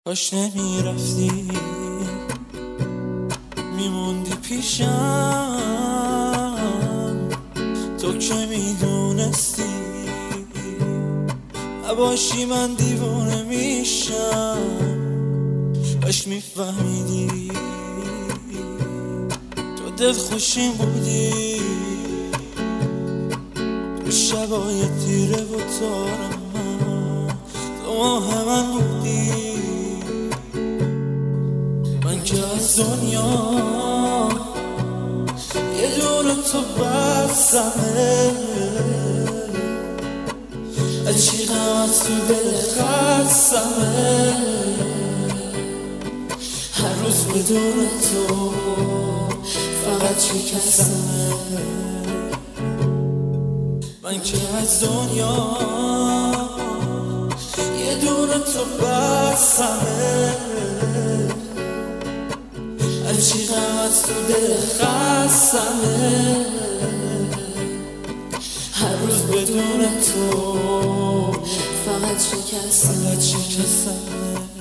کاش نمیرفتی میموندی پیشم، تو که میدونستی نباشی من دیوانه میشم. کاش میفهمیدی تو دل خوشیم بودی، تو شبای تیره و تارم تو ماه من بودی. من که از دنیا یه دونه تو بسمه، عشقم از تو دل خستمه، هر روز بدون تو فقط شکستمه. من که از دنیا یه دونه تو بسمه، عشقم از تو دل خستمه، هر روز بدون تو فقط شکستمه.